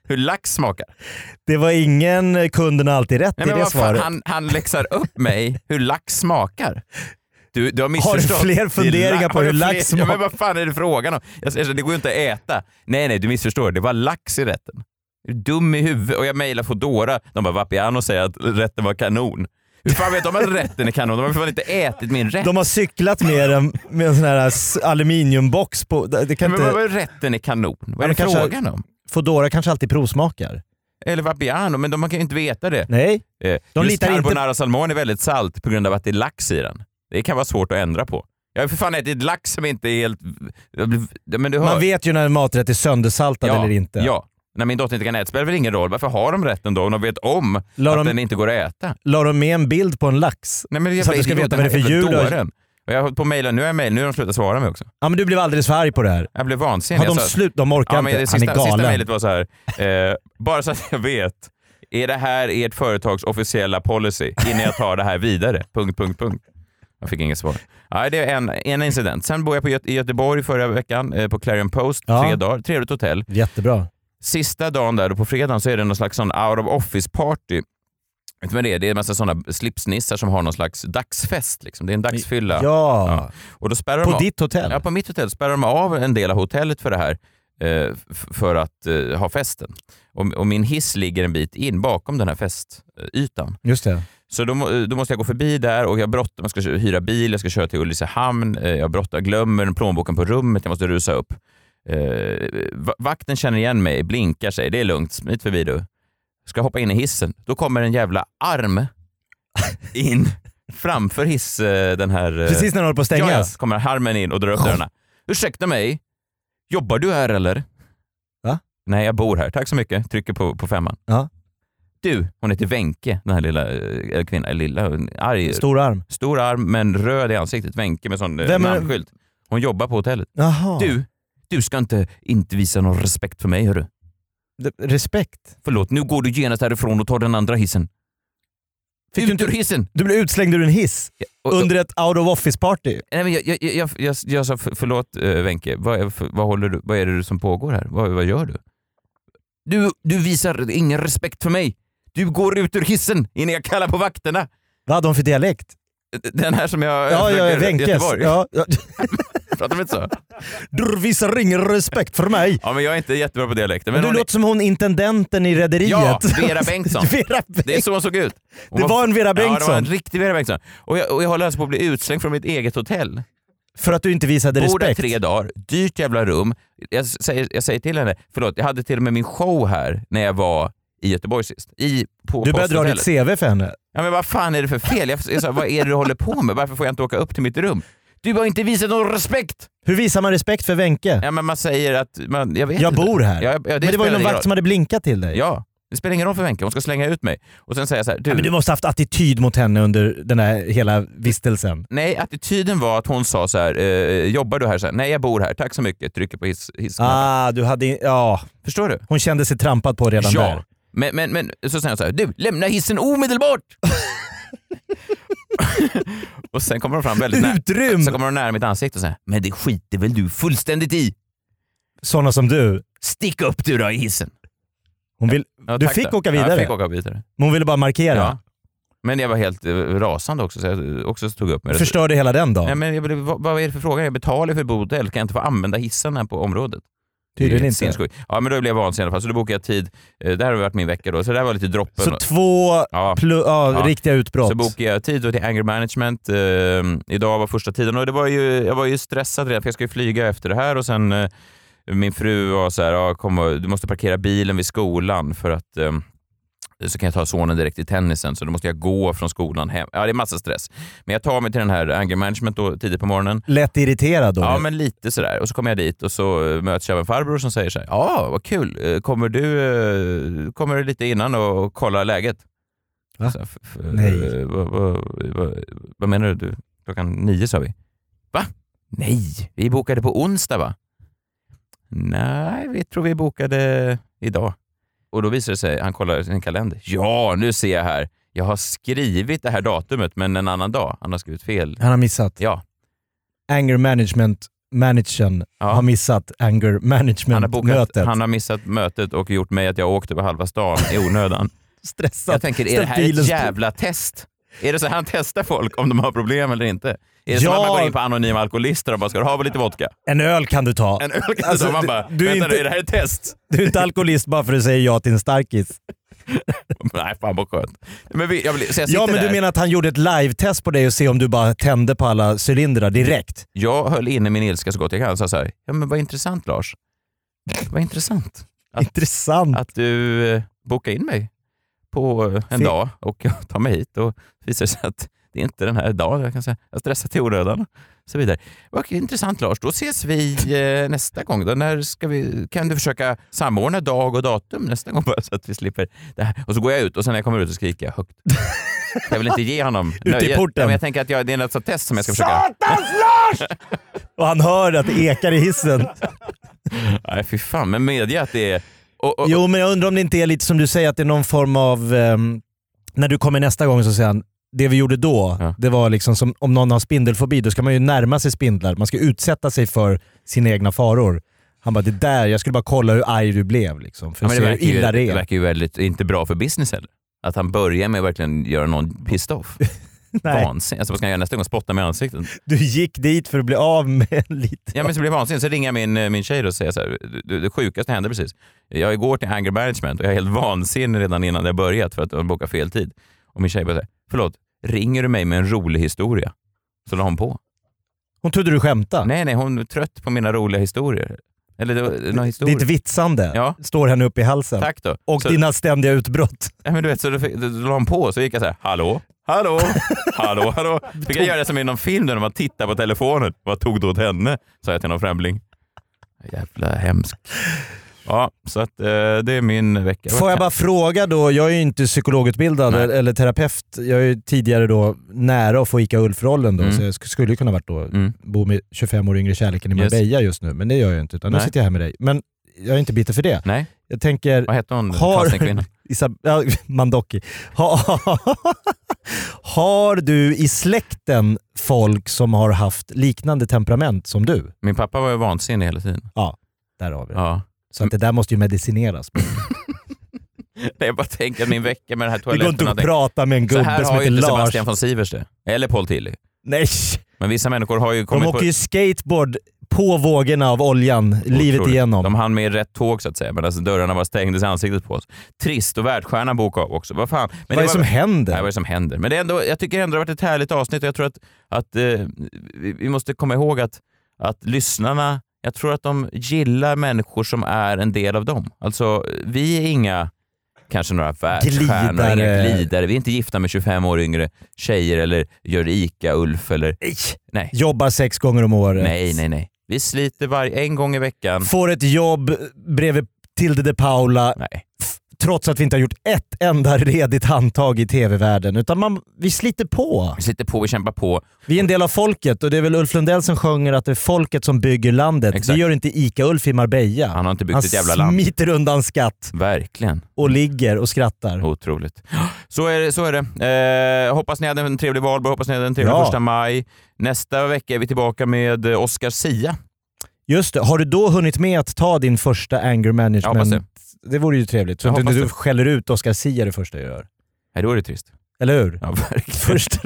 hur lax smakar. Det var ingen kunden alltid rätt. Nej, i det svaret. Han, han läxar upp mig hur lax smakar. Du, du har missförstått. Har du fler funderingar la- på hur lax smakar? Ja, men vad fan är det frågan om? Jag, jag, det går ju inte att äta. Nej, nej, du missförstår. Det var lax i rätten. Du är dum i huvudet. Och jag mejlar Foodora. De bara, Vapiano säger att rätten var kanon. Hur fan vet de att rätten är kanon? De har för fan inte ätit min rätt. De har cyklat med en, med en sån här aluminiumbox på. Det kan men inte... vad är rätten är kanon? Vad är det kanske, frågan om? Foodora kanske alltid provsmakar. Eller Vapiano, men de kan ju inte veta det. Nej, eh, de just litar carbonara inte... salmon är väldigt salt på grund av att det är lax i den. Det kan vara svårt att ändra på. Jag har för fan ätit lax som inte är helt... Men du hör... Man vet ju när en maträtt är söndersaltad ja, eller inte. Ja, när min dotter inte kan äta spelar väl ingen roll. Varför har de rätten då om de vet om la att de... den inte går att äta? La de med en bild på en lax? Nej, men jag så att du ska veta vad det är för djur. Och jag har hållit på att mejla, nu är jag mejl, nu har de slutat svara mig också. Ja, men du blev alldeles för arg på det här. Jag blev vansinnig. Har de sa, slut? De orkar ja, inte. Det Han sista, är galen. Sista mejlet var så här, eh, bara så att jag vet, är det här ert företags officiella policy innan jag tar det här vidare? Punkt, punkt, punkt. Jag fick inget svar. Ja, det är en, en incident. Sen bor jag på Göte- i Göteborg förra veckan eh, på Clarion Post, ja. tre dagar, trevligt hotell. Jättebra. Sista dagen där, då på fredagen, så är det någon slags sån out of office party. Vet du vad det är? Det är en massa sådana slipsnissar som har någon slags dagsfest. Liksom. Det är en dagsfylla. Ja. ja. Och då spärrar på de av, ditt hotell? Ja, på mitt hotell spärrar de av en del av hotellet för det här. Eh, f- för att eh, ha festen. Och, och min hiss ligger en bit in bakom den här festytan. Just det. Så då, då måste jag gå förbi där och jag bråttom. Jag ska hyra bil, jag ska köra till Ulricehamn. Eh, jag bråttom, glömmer plånboken på rummet, jag måste rusa upp. Eh, vakten känner igen mig, blinkar sig. Det är lugnt, smit förbi du. Ska hoppa in i hissen. Då kommer en jävla arm in framför hiss, den här... Precis när den håller på att stängas. Ja, kommer armen in och drar upp dörrarna. Ursäkta mig, jobbar du här eller? Va? Nej, jag bor här. Tack så mycket. Trycker på, på femman. Ja. Du, hon heter Wenke, den här lilla äh, kvinnan. Lilla, arg, stor arm. Stor arm, men röd i ansiktet. Wenke med sån Vem är... namnskylt. Hon jobbar på hotellet. Jaha. Du, du ska inte, inte visa någon respekt för mig, hörru. Respekt? Förlåt, nu går du genast härifrån och tar den andra hissen. Fick ut ur hissen! Du blev utslängd ur en hiss ja, och, och, under ett out of office party. Nej, men jag, jag, jag, jag, jag sa för, förlåt Wenke, vad, för, vad, håller du, vad är det som pågår här? Vad, vad gör du? du? Du visar ingen respekt för mig. Du går ut ur hissen innan jag kallar på vakterna. Vad hade de för dialekt? Den här som jag... Ja, ja, Wenkes. Ja, ja. Pratar de inte så? Du visar ingen respekt för mig. Ja, men jag är inte jättebra på dialekten. Men, men du låter är... som hon intendenten i Rederiet. Ja, Vera Bengtsson. Vera Beng... Det är så hon såg ut. Hon det var, var en Vera Bengtsson. Ja, det var en riktig Vera Bengtsson. Och jag, och jag håller alltså på att bli utslängd från mitt eget hotell. För att du inte visade respekt? Bor där tre dagar, dyrt jävla rum. Jag säger, jag säger till henne, förlåt, jag hade till och med min show här när jag var i Göteborg sist. I, på du började dra ditt C V för henne. Ja, men vad fan är det för fel? Jag, jag sa, vad är det du håller på med? Varför får jag inte åka upp till mitt rum? Du har inte visat någon respekt! Hur visar man respekt för Wenke? Ja, men man säger att... Man, jag vet jag inte. bor här. Ja, ja, det men det var ju någon vakt som hade blinkat till dig. Ja, det spelar ingen roll för Wenke. Hon ska slänga ut mig. Och sen säger jag så här... Du, ja, men du måste ha haft attityd mot henne under den här hela vistelsen. Nej, attityden var att hon sa så här, eh, jobbar du här? Så här, nej, jag bor här. Tack så mycket. Trycker på hiss, hissknappen. Ah, du hade... Ja. Förstår du? Hon kände sig trampad på redan ja. där. Men, men, men så säger jag så här, du, lämna hissen omedelbart! Och sen kommer de fram väldigt nära. Utrym! Så kommer de nära mitt ansikte och säger, men det skiter väl du fullständigt i? Såna som du. Stick upp du då i hissen. Hon vill, ja, du fick då. åka vidare? Ja, jag fick åka vidare. Men hon ville bara markera? Ja. Men jag var helt uh, rasande också, så jag också tog upp med det. Förstörde hela den dagen? Ja, men jag, vad, vad är det för fråga? Jag betalar för bodhotell, kan jag inte få använda hissen här på området? Tydligen inte. Ja, men då blev jag vansinnig i alla fall, så då bokade jag tid. Det här har varit min vecka då, så det här var lite droppen. Så två ja. Plu- ja, ja. riktiga utbrott. Så bokade jag tid då till anger management. Uh, idag var första tiden och det var ju, jag var ju stressad redan för jag ska ju flyga efter det här och sen uh, min fru var så här, ja, kom och, du måste parkera bilen vid skolan för att uh, så kan jag ta sonen direkt i tennisen, så då måste jag gå från skolan hem. Ja, det är massa stress. Men jag tar mig till den här anger management då, tidigt på morgonen. Lätt irriterad då? Ja, men lite sådär. Och så kommer jag dit och så möts jag av en farbror som säger så här, ja, vad kul. Kommer du, kommer du lite innan och kolla läget? Va? Så, f- f- Nej. Vad, vad, vad, vad menar du? Klockan nio sa vi. Va? Nej, vi bokade på onsdag va? Nej, vi tror vi bokade idag. Och då visar det sig, han kollar sin kalender. Ja, nu ser jag här. Jag har skrivit det här datumet men en annan dag. Han har skrivit fel. Han har missat. Ja. Anger management managern Ja. har missat anger Han har, management-mötet. bokat, han har missat mötet och gjort mig att jag åkte på halva stan i onödan. Stressad. Jag tänker, är det här ett jävla test? Är det så här han testar folk om de har problem eller inte? Är det Ja. som att man går in på anonyma alkoholister och bara, ska du ha lite vodka? En öl kan du ta. En öl kan du Alltså, ta. Man du- bara, du är vänta inte- nu, är det här ett test? Du är inte alkoholist bara för att säga ja till en starkis. Nej, fan vad skönt. Men vi, jag, vill- så jag Ja, sitter men du där. menar att han gjorde ett live-test på dig och se om du bara tände på alla cylindrar direkt? Jag höll inne min ilska så gott jag kan och sa så här, ja men vad intressant Lars. Vad intressant. Att, Intressant. att du eh, bokade in mig på eh, en Fe- dag och jag tar mig hit och visar sig att det är inte den här dagen. Jag kan säga, jag stressar till onödan och så vidare. Vad intressant Lars, då ses vi eh, nästa gång. Då när ska vi, kan du försöka samordna dag och datum nästa gång bara så att vi slipper det här. Och så går jag ut och sen när jag kommer ut så skriker jag högt. Jag vill inte ge honom Ute i nöjet. porten. Ja, men jag tänker att jag, det är något sånt test som jag ska försöka. Och han hör att det ekar i hissen. Nej fy fan, men medge att det är... Och, och, Jo, men jag undrar om det inte är lite som du säger, att det är någon form av... ehm, när du kommer nästa gång så säger han, det vi gjorde då, Ja. det var liksom som om någon har spindelfobi, då ska man ju närma sig spindlar. Man ska utsätta sig för sina egna faror. Han bara, det där, jag skulle bara kolla hur arg du blev liksom, för Ja, att men se det, hur verkar ju, illa det det är. verkar ju väldigt inte bra för business heller. Att han börjar med att verkligen göra någon pissed off. Nej, Vansinnig. Alltså vad ska han göra nästa gång? Spotta med ansiktet? du gick dit för att bli av med lite... Ja men så blir jag vansinnig. Så ringer jag min, min tjej och säger så här, det, det sjukaste hände precis. Jag går till anger management och jag är helt vansinnig redan innan jag börjat för att jag bokar fel tid. Och min tjej bara säger, förlåt, ringer du mig med en rolig historia? Så la hon på. Hon trodde du skämtade. Nej nej, hon är trött på mina roliga historier. Eller det var någon historia. Ditt vitsande Ja. står henne upp i halsen. Tack då. Och så, dina ständiga utbrott. ja, men du vet, så då, då, då la hon på så gick jag så här, hallå? Hallå? Hallå? Hallå? Fick jag göra det som i någon film där man tittar på telefonen. Vad tog du åt henne? Sa jag till någon främling. Jävla hemskt. Ja, så att eh, det är min vecka. Får jag bara fråga då, jag är ju inte psykologutbildad Nej. eller terapeut. Jag är ju tidigare då nära att få Ica Ulf-rollen då, Mm. så jag sk- skulle ju kunna varit då, Mm. bo med tjugofem år yngre kärleken i Yes. Marbella just nu, men det gör jag inte, utan nu Nej. sitter jag här med dig. Men jag är inte bitter för det. Nej, Jag tänker, vad hette hon? Har- Castingkvinnan? Isab- ja, Mandoki. Ha, har du i släkten folk som har haft liknande temperament som du? Min pappa var ju vansinnig hela tiden. Där har vi det. Ja. Så att det där måste ju medicineras. Nej, jag bara tänker att min vecka med det här Det går inte toaletterna. att prata med en Så gubbe här som har ju heter inte Lars. Sebastian von Sivers det. Eller Paul Tilly. Nej, Men vissa människor har ju de kommit åker på... ju skateboard på vågorna av oljan, livet Otroligt. igenom. De hann med rätt tåg så att säga, men alltså dörrarna bara stängdes i ansiktet på oss. Trist, och världsstjärnan bokade av också. Vad fan? Men Vad det är det var- som händer? Nej, vad är det som händer? Men det är ändå, jag tycker ändå det har varit ett härligt avsnitt och jag tror att, att eh, vi, vi måste komma ihåg att, att lyssnarna, jag tror att de gillar människor som är en del av dem. Alltså, vi är inga kanske några världsstjärnor, Glidare. inga glidare. Vi är inte gifta med tjugofem år yngre tjejer eller gör Ica Ulf eller... Nej. Nej, Jobbar sex gånger om året. nej, nej. nej. Vi sliter varje, en gång i veckan. Får ett jobb bredvid Tilde de Paula, Nej. trots att vi inte har gjort ett enda redigt handtag i tv-världen. Utan man, vi sliter på. Vi sliter på, vi kämpar på. Vi är en del av folket och det är väl Ulf Lundell som sjunger att det är folket som bygger landet. Exakt. Det gör inte Ica Ulf i Marbella. Han har inte byggt Han ett jävla land. smiter undan skatt Verkligen. och ligger och skrattar. Otroligt. Så är det. Så är det. Eh, hoppas ni hade en trevlig valborg, hoppas ni hade en trevlig Ja. första maj. Nästa vecka är vi tillbaka med eh, Oscar Sia. Just det. Har du då hunnit med att ta din första anger management? Jag hoppas det. Det vore ju trevligt. Så Jag att hoppas du det. skäller ut Oscar Sia det första jag gör. Nej, det vore trist. Eller hur? Ja, verkligen. Första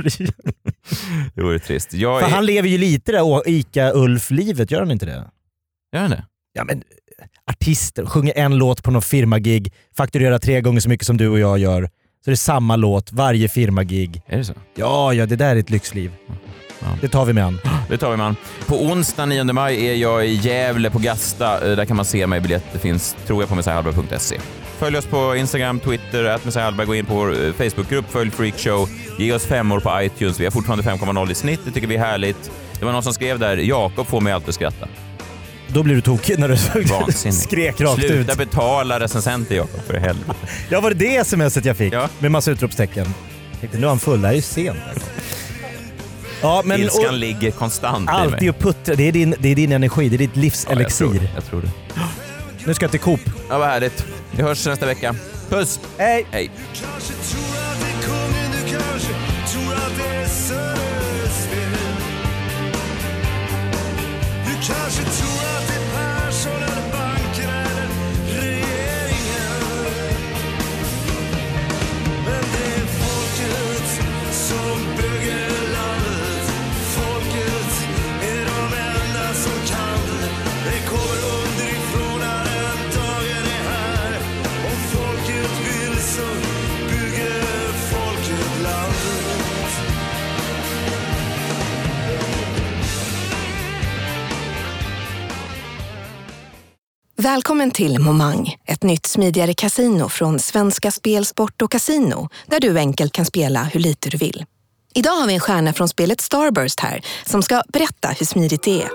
Det vore trist. Jag För är... han lever ju lite det där Ica Ulf-livet, gör han inte det? Gör han det? Ja men artister, sjunger en låt på någon firmagig, fakturerar tre gånger så mycket som du och jag gör. Så det är samma låt varje firmagig. Är det så? Ja, ja, det där är ett lyxliv. Ja. Det tar vi med an. Det tar vi man. På onsdag nionde maj är jag i Gävle på Gasta. Eh, Där kan man se mig. Biljetter finns, tror jag, på messiahallberg punkt se. Följ oss på Instagram, Twitter, at messiahallberg. Gå in på vår eh, Facebookgrupp, följ Freakshow. Ge oss femmor på iTunes. Vi har fortfarande fem komma noll i snitt. Det tycker vi är härligt. Det var någon som skrev där, Jakob får mig alltid att skratta. Då blir du tokig när du Vansinnigt. skrek rakt ut. Sluta betala recensenter, Jakob, för helvete. Ja, var det det smset jag fick? Ja. Med massa utropstecken. Jag tänkte, nu är han full, det här är ju sent. Ja, men Ilskan och, ligger konstant i alltid mig. att puttra, det är, din, det är din energi, det är ditt Ja, jag, livselixir. tror det, jag tror det. Nu ska jag till Coop. Ja, vad härligt. Vi hörs nästa vecka. Puss! Hej! Hej! Kanske tror att det kommer, du kanske tror att det är söderspel. Du kanske kanske tror att det är Persson eller bankerna eller regeringen. Men det är folket som bygger landet. Folket är de enda som kan det. Det kommer underifrån när den dagen är här. Om folket vill så bygger folket landet. Välkommen till Momang, ett nytt smidigare kasino från Svenska Spel, Sport och Casino, där du enkelt kan spela hur lite du vill. Idag har vi en stjärna från spelet Starburst här som ska berätta hur smidigt det är.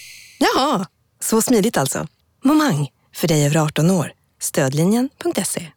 Jaha, så smidigt alltså. Momang, för dig över arton år. Stödlinjen punkt se.